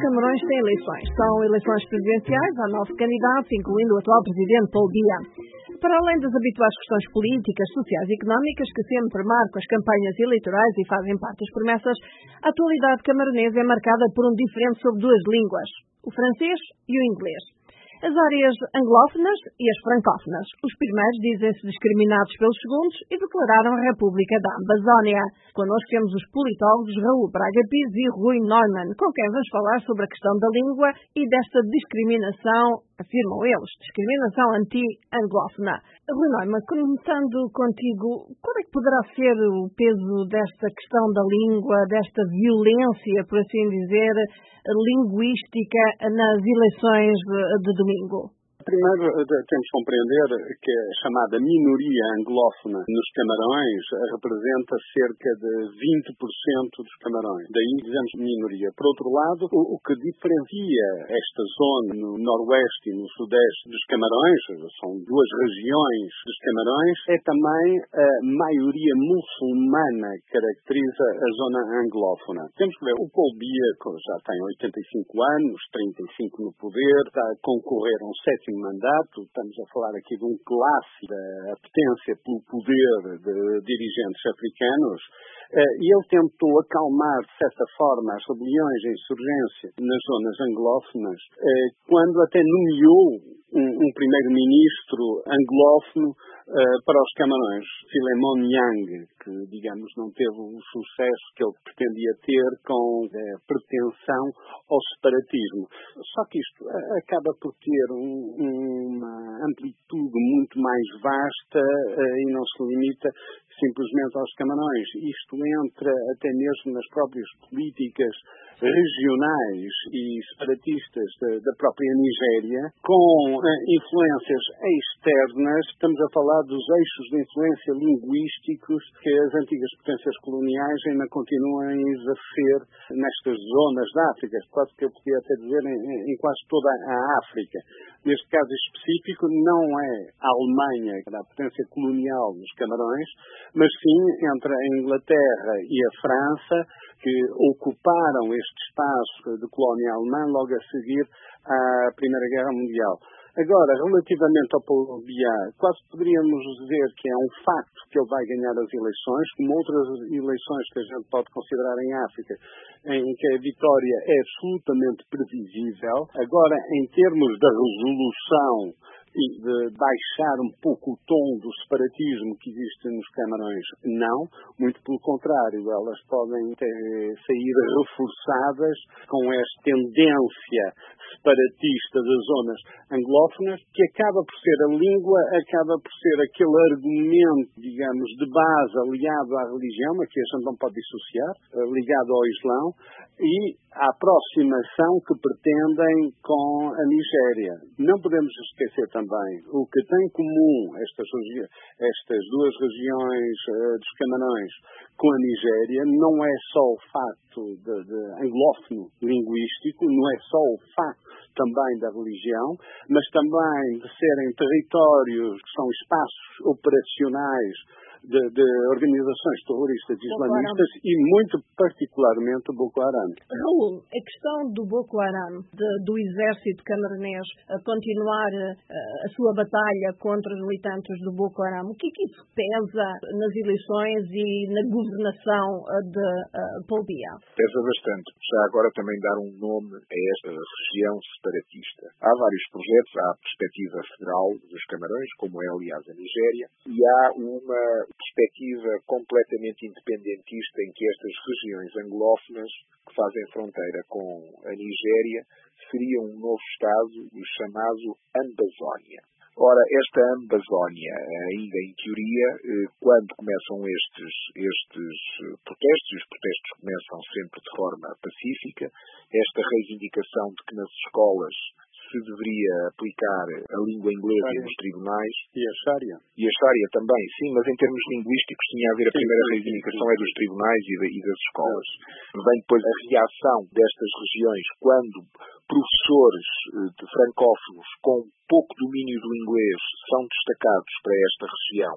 Camarões tem eleições. São eleições presidenciais, há 9 candidatos, incluindo o atual presidente Paul Biya. Para além das habituais questões políticas, sociais e económicas que sempre marcam as campanhas eleitorais e fazem parte das promessas, a atualidade camaronesa é marcada por um diferente sobre duas línguas, o francês e o inglês. As áreas anglófonas e as francófonas. Os primeiros dizem-se discriminados pelos segundos e declararam a República da Amazónia. Connosco temos os politólogos Raul Braga Pires e Rui Neumann, com quem vamos falar sobre a questão da língua e desta discriminação, afirmam eles, discriminação anti-anglófona. Rui Neumann, começando contigo, qual é que poderá ser o peso desta questão da língua, desta violência, por assim dizer, linguística nas eleições de domingo? Primeiro, temos que compreender que a chamada minoria anglófona nos Camarões representa cerca de 20% dos Camarões. Daí dizemos minoria. Por outro lado, o que diferencia esta zona no noroeste e no sudeste dos Camarões, são duas regiões dos Camarões, é também a maioria muçulmana que caracteriza a zona anglófona. Temos que ver, o Paul Biya já tem 85 anos, 35 no poder, está a concorrer a um sétimo mandato. Estamos a falar aqui de um clássico da apetência pelo poder de dirigentes africanos, e ele tentou acalmar, de certa forma, as rebeliões e a insurgência nas zonas anglófonas, quando até nomeou um primeiro-ministro anglófono para os Camarões, Philemon Yang, que, digamos, não teve o sucesso que ele pretendia ter com a pretensão ao separatismo. Só que isto acaba por ter uma amplitude muito mais vasta e não se limita simplesmente aos Camarões. Isto entra até mesmo nas próprias políticas regionais e separatistas da própria Nigéria, com influências externas. Estamos a falar dos eixos de influência linguísticos que as antigas potências coloniais ainda continuam a exercer nestas zonas da África, quase que eu podia até dizer em quase toda a África. Neste caso específico, não é a Alemanha, que era a potência colonial dos Camarões, mas sim entre a Inglaterra e a França, que ocuparam este espaço de colónia alemã logo a seguir à Primeira Guerra Mundial. Agora, relativamente ao Paul Biya, quase poderíamos dizer que é um facto que ele vai ganhar as eleições, como outras eleições que a gente pode considerar em África, em que a vitória é absolutamente previsível. Agora, em termos da resolução e de baixar um pouco o tom do separatismo que existe nos Camarões, não. Muito pelo contrário, elas podem sair reforçadas com esta tendência separatista das zonas anglófonas, que acaba por ser a língua, acaba por ser aquele argumento, digamos, de base aliado à religião, mas que a gente não pode dissociar, ligado ao Islão, e à aproximação que pretendem com a Nigéria. Não podemos esquecer também o que tem em comum estas duas regiões dos Camarões com a Nigéria, não é só o facto de anglófono linguístico, não é só o facto também da religião, mas também de serem territórios que são espaços operacionais de organizações terroristas islamistas e muito particularmente o Boko Haram. Raul, a questão do Boko Haram, do exército camaronês a continuar a sua batalha contra os militantes do Boko Haram, o que é que isso pesa nas eleições e na governação de Paul Biya? Pesa bastante. Já agora também dar um nome a esta região separatista. Há vários projetos, há a perspectiva federal dos Camarões, como é aliás a Nigéria, e há uma perspectiva completamente independentista em que estas regiões anglófonas que fazem fronteira com a Nigéria seriam um novo Estado, o chamado Ambazónia. Ora, esta Ambazónia, ainda em teoria, quando começam estes protestos, e os protestos começam sempre de forma pacífica, esta reivindicação de que nas escolas se deveria aplicar a língua inglesa nos tribunais. E a Sharia. E a Sharia também, sim, mas em termos linguísticos tinha a ver a primeira reivindicação é dos tribunais e das escolas. Vem depois a reação destas regiões quando professores de francófonos com pouco domínio do inglês são destacados para esta região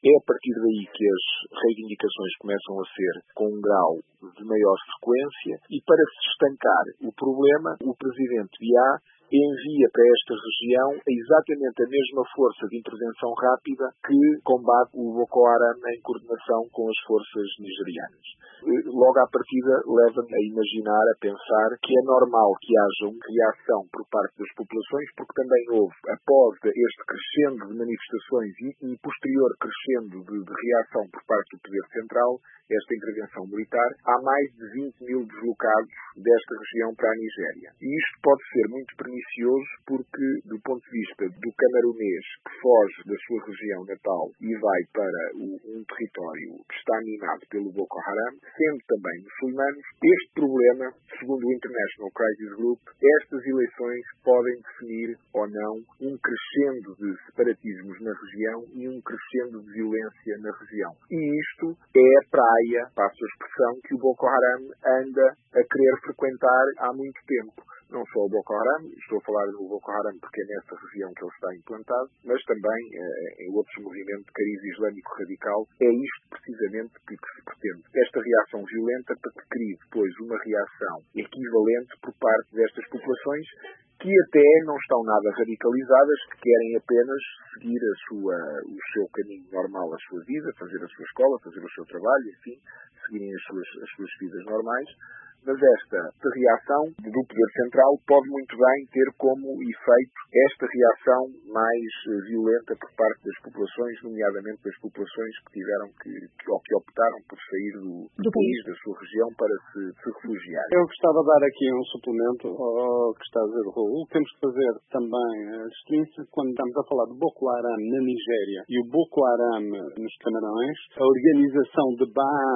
É a partir daí que as reivindicações começam a ser com um grau de maior frequência e, para se estancar o problema, o presidente Biá envia para esta região exatamente a mesma força de intervenção rápida que combate o Boko Haram em coordenação com as forças nigerianas. Logo à partida leva-me a imaginar, a pensar que é normal que haja uma reação por parte das populações, porque também houve, após este crescendo de manifestações e posterior crescendo de reação por parte do Poder Central, esta intervenção militar, há mais de 20 mil deslocados desta região para a Nigéria. E isto pode ser muito pernicioso porque, do ponto de vista do camerunês que foge da sua região natal e vai para um território que está minado pelo Boko Haram, sendo também muçulmanos, este problema, segundo o International Crisis Group, estas eleições podem definir ou não um crescendo de separatismos na região e um crescendo de violência na região. E isto é a praia, passo a expressão, que o Boko Haram anda a querer frequentar há muito tempo. Não só o Boko Haram, estou a falar do Boko Haram porque é nessa região que ele está implantado, mas também em outros movimentos de cariz islâmico radical. É isto precisamente que se pretende. Esta reação violenta para que crie depois uma reação equivalente por parte destas populações que até não estão nada radicalizadas, que querem apenas seguir o seu caminho normal, a sua vida, fazer a sua escola, fazer o seu trabalho, enfim, seguirem as suas vidas normais. Mas esta reação do Poder Central pode muito bem ter como efeito esta reação mais violenta por parte das populações, nomeadamente das populações que tiveram que optaram por sair do país, da sua região, para se refugiar. Eu gostava de dar aqui um suplemento ao que está a dizer o Raul. Temos que fazer também a distinção quando estamos a falar do Boko Haram na Nigéria e o Boko Haram nos Camarões. A organização de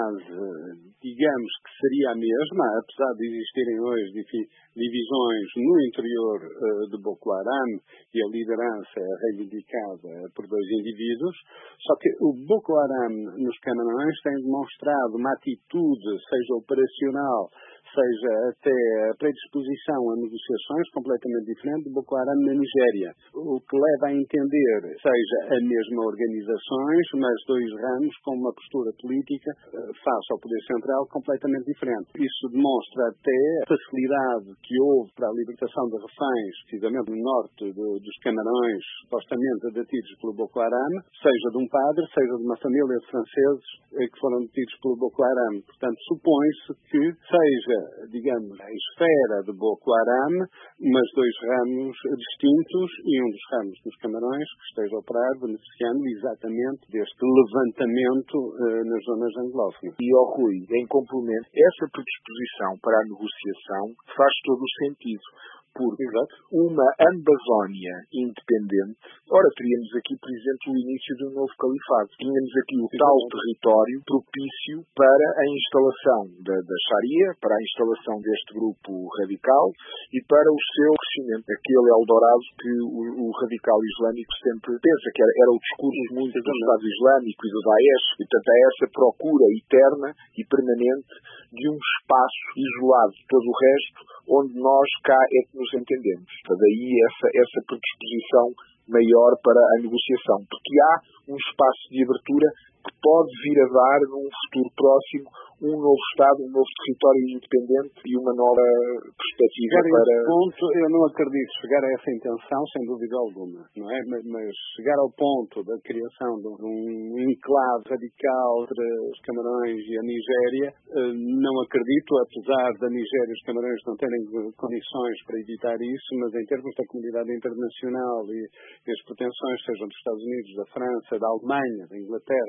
base, digamos que seria a mesma, apesar de existirem hoje divisões no interior do Boko Haram e a liderança é reivindicada por dois indivíduos, só que o Boko Haram nos Camarões tem demonstrado uma atitude, seja operacional, seja até a predisposição a negociações completamente diferente do Boko Haram na Nigéria. O que leva a entender, seja a mesma organizações, mas dois ramos com uma postura política face ao Poder Central completamente diferente. Isso demonstra até a facilidade que houve para a libertação de reféns, precisamente no norte dos Camarões, supostamente detidos pelo Boko Haram, seja de um padre, seja de uma família de franceses que foram detidos pelo Boko Haram. Portanto, supõe-se que seja, digamos, a esfera de Boko Haram, mas dois ramos distintos e um dos ramos dos Camarões que esteja a operar beneficiando exatamente deste levantamento nas zonas anglófonas. E, Rui, em complemento, essa predisposição para a negociação faz todo o sentido. Porque uma Amazónia independente, ora, teríamos aqui, por exemplo, o início de um novo califado. Tínhamos aqui o tal território propício para a instalação da Sharia, para a instalação deste grupo radical e para o seu crescimento. Aquele Eldorado que o radical islâmico sempre pensa, que era o discurso muito do Estado Islâmico e do Daesh, e portanto há essa procura eterna e permanente de um espaço isolado de todo o resto, onde nós cá é que nos entendemos. Daí essa predisposição maior para a negociação, porque há um espaço de abertura que pode vir a dar, num futuro próximo, um novo Estado, um novo território independente e uma nova perspectiva chegar para... a esse ponto, eu não acredito chegar a essa intenção, sem dúvida alguma, não é? Mas chegar ao ponto da criação de um enclave radical entre os Camarões e a Nigéria, não acredito, apesar da Nigéria e os Camarões não terem condições para evitar isso, mas em termos da comunidade internacional e as pretensões, sejam dos Estados Unidos, da França, da Alemanha, da Inglaterra,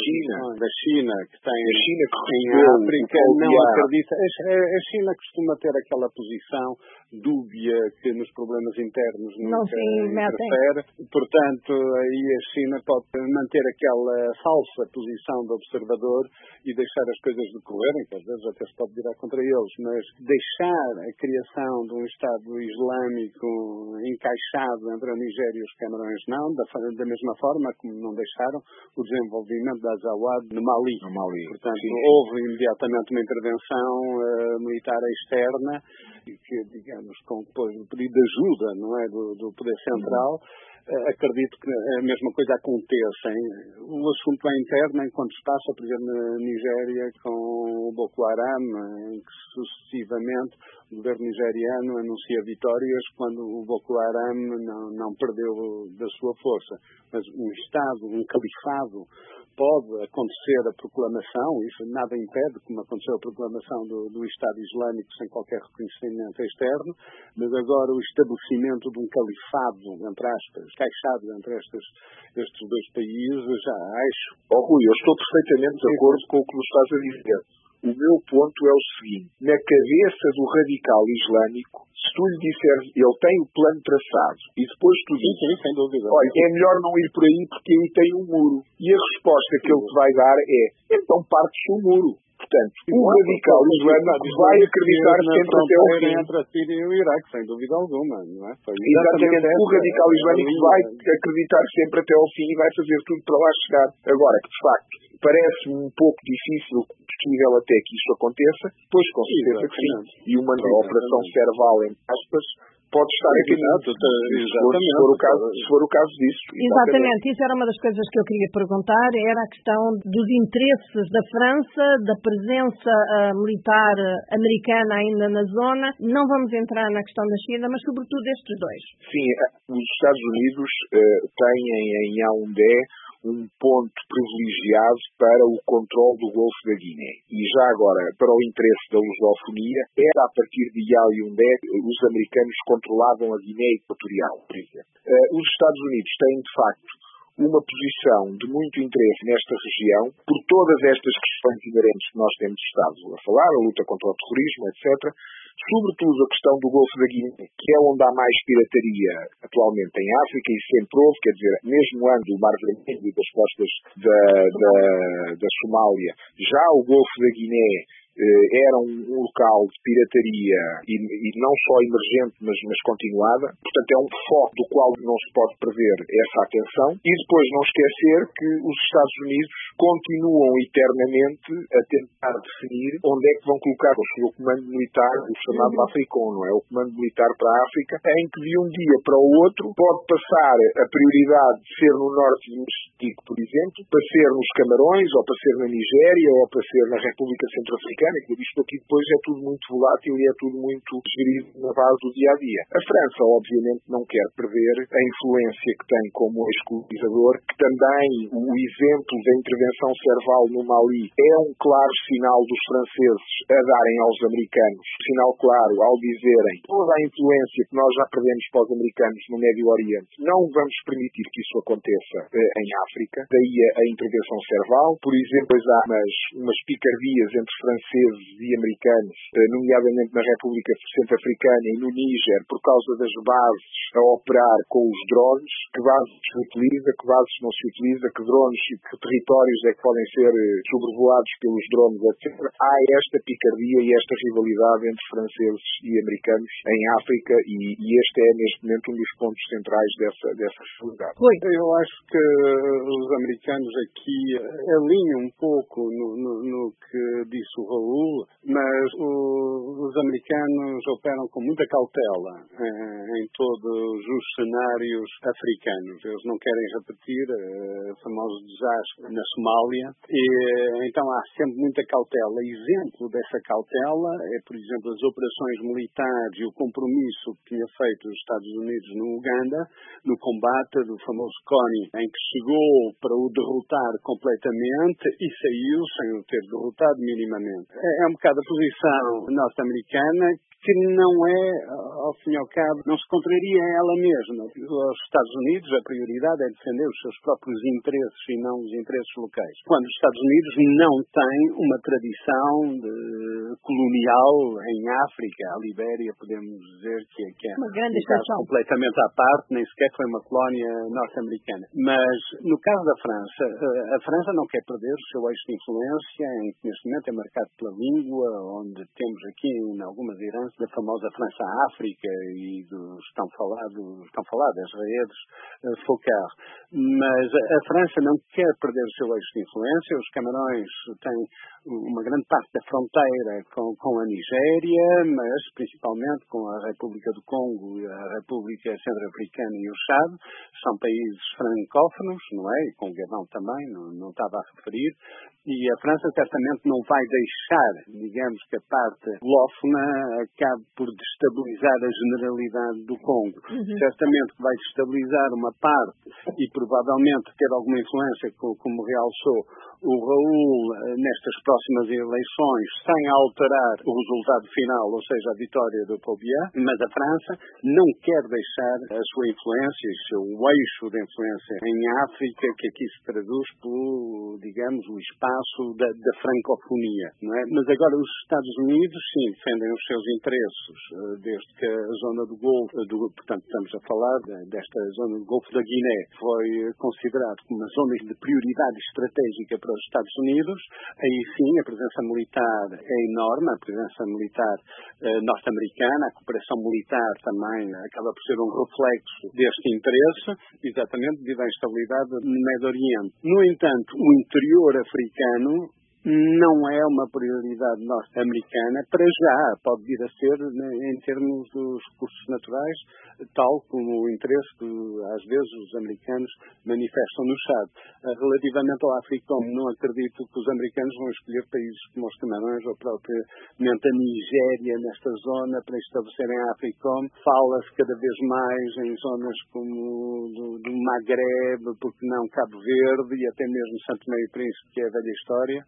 da China, que tem em África, não acredita. A China costuma ter aquela posição dúbia que nos problemas internos nunca interfere. Portanto, aí a China pode manter aquela falsa posição de observador e deixar as coisas decorrerem, que às vezes até se pode virar contra eles, mas deixar a criação de um Estado islâmico encaixado entre a Nigéria e os Camarões não, da mesma forma como não deixaram o desenvolvimento da Azawad no Mali. Portanto, houve imediatamente uma intervenção militar externa que, digamos, com depois o pedido de ajuda, não é, do Poder Central, acredito que a mesma coisa aconteça. O assunto é interno, enquanto se passa, por exemplo, na Nigéria com o Boko Haram, em que sucessivamente o governo nigeriano anuncia vitórias quando o Boko Haram não perdeu da sua força. Mas um Estado, um califado, pode acontecer a proclamação, isso nada impede, como aconteceu a proclamação do Estado Islâmico sem qualquer reconhecimento externo, mas agora o estabelecimento de um califado, entre aspas, caixado entre estes dois países, já acho. Rui, eu estou perfeitamente de acordo com o que nos estás a dizer. O meu ponto é o seguinte: na cabeça do radical islâmico, se tu lhe disseres, ele tem o plano traçado, e depois tu dizes, sim, sem dúvida. Olha, é melhor não ir por aí porque aí tem um muro. E a resposta que ele te vai dar é, então partes o muro. Portanto, o radical islâmico vai acreditar sempre até ao fim. Entre a Síria e o Iraque, sem dúvida alguma, não é? Exatamente, o radical islâmico vai acreditar sempre até ao fim e vai fazer tudo para lá chegar. Agora, que de facto, parece-me um pouco difícil, possível até que isto aconteça, pois com certeza que sim. E uma operação Serval, em aspas, pode estar a caminho, se for o caso disso. Exatamente, isso era uma das coisas que eu queria perguntar, era a questão dos interesses da França, da presença militar americana ainda na zona. Não vamos entrar na questão da China, mas sobretudo estes dois. Sim, os Estados Unidos têm em Yaoundé um ponto privilegiado para o controle do Golfo da Guiné. E já agora, para o interesse da lusofonia, era a partir de Yaoundé os americanos controlavam a Guiné Equatorial, por exemplo. Os Estados Unidos têm, de facto, uma posição de muito interesse nesta região, por todas estas questões inerentes que nós temos estado a falar, a luta contra o terrorismo, etc., sobretudo a questão do Golfo da Guiné, que é onde há mais pirataria atualmente em África, e sempre houve, quer dizer, mesmo antes do Mar Vermelho e das costas da Somália, já o Golfo da Guiné era um local de pirataria e não só emergente, mas continuada. Portanto, é um foco do qual não se pode prever essa atenção. E depois não esquecer que os Estados Unidos continuam eternamente a tentar definir onde é que vão colocar o seu comando militar, o chamado Africon, não é? O comando militar para a África, em que de um dia para o outro pode passar a prioridade de ser no norte do Moçambique, por exemplo, para ser nos Camarões, ou para ser na Nigéria, ou para ser na República Centro-Africana, que isto aqui depois é tudo muito volátil e é tudo muito gerido na base do dia-a-dia. A França, obviamente, não quer perder a influência que tem como ex-colonizador, que também o exemplo da intervenção Serval no Mali é um claro sinal dos franceses a darem aos americanos, sinal claro ao dizerem toda a influência que nós já perdemos para os americanos no Médio Oriente, não vamos permitir que isso aconteça em África, daí a intervenção Serval. Por exemplo, há umas picardias entre franceses e americanos, nomeadamente na República Centro-Africana e no Níger, por causa das bases a operar com os drones, que bases se utiliza, que bases não se utiliza, que drones e que territórios é que podem ser sobrevoados pelos drones, etc. Há esta picardia e esta rivalidade entre franceses e americanos em África e este é, neste momento, um dos pontos centrais dessa rivalidade. Eu acho que os americanos aqui alinham um pouco no que disse o Raul, mas os americanos operam com muita cautela em todos os cenários africanos. Eles não querem repetir o famoso desastre na Somália e então há sempre muita cautela. Exemplo dessa cautela é, por exemplo, as operações militares e o compromisso que tinha feito os Estados Unidos no Uganda, no combate do famoso CONI, em que chegou para o derrotar completamente e saiu sem o ter derrotado minimamente. É um bocado a posição norte-americana que não é, ao fim e ao cabo, não se contraria a ela mesma. Os Estados Unidos, a prioridade é defender os seus próprios interesses e não os interesses locais. Quando os Estados Unidos não têm uma tradição colonial em África, a Libéria, podemos dizer que é uma grande caso completamente à parte, nem sequer foi uma colónia norte-americana. Mas, no caso da França, a França não quer perder o seu eixo de influência, em que neste momento é marcado pela língua, onde temos aqui em algumas heranças da famosa França-África, África e dos tão faladas redes focar. Mas a França não quer perder o seu eixo de influência. Os Camarões têm uma grande parte da fronteira com a Nigéria, mas principalmente com a República do Congo, a República Centro-Africana e o Chad. São países francófonos, não é? E com o Gabão também, não estava a referir. E a França certamente não vai deixar, digamos, que a parte lófona acabe por destabilizar a generalidade do Congo. Certamente que vai destabilizar uma parte e provavelmente ter alguma influência, como realçou o Raul, nestas próximas eleições, sem alterar o resultado final, ou seja, a vitória do Pobia, mas a França não quer deixar a sua influência, o seu eixo de influência em África, que aqui se traduz por, digamos, o espaço da francofonia, não é? Mas agora os Estados Unidos, sim, defendem os seus interesses, desde que a zona do Golfo, portanto estamos a falar desta zona do Golfo da Guiné, foi considerado como uma zona de prioridade estratégica para os Estados Unidos. Aí sim, a presença militar é enorme, a presença militar norte-americana, a cooperação militar também acaba por ser um reflexo deste interesse, exatamente devido à instabilidade no Médio Oriente. No entanto, o interior africano não é uma prioridade norte-americana para já, pode vir a ser, em termos dos recursos naturais, tal como o interesse que às vezes os americanos manifestam no Chad. Relativamente ao Africom, não acredito que os americanos vão escolher países como os Camarões ou propriamente a Nigéria nesta zona para estabelecerem a Africom. Fala-se cada vez mais em zonas como do Magreb, porque não Cabo Verde e até mesmo Santo Tomé e Príncipe, que é a velha história.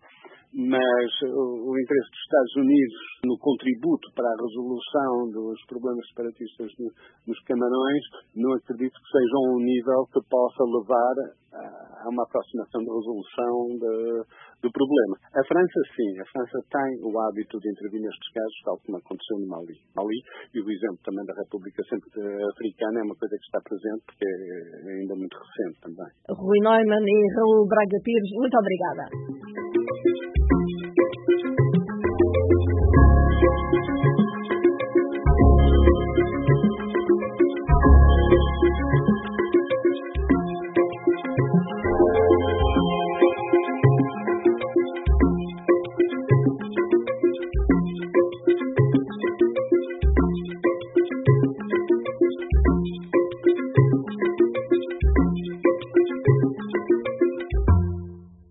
Mas o interesse dos Estados Unidos no contributo para a resolução dos problemas separatistas nos Camarões, não acredito que seja um nível que possa levar a uma aproximação de resolução do problema. A França, sim, a França tem o hábito de intervir nestes casos, tal como aconteceu no Mali. E o exemplo também da República Centro-Africana é uma coisa que está presente, porque é ainda muito recente também. Rui Neumann e Raul Braga Pires, muito obrigada.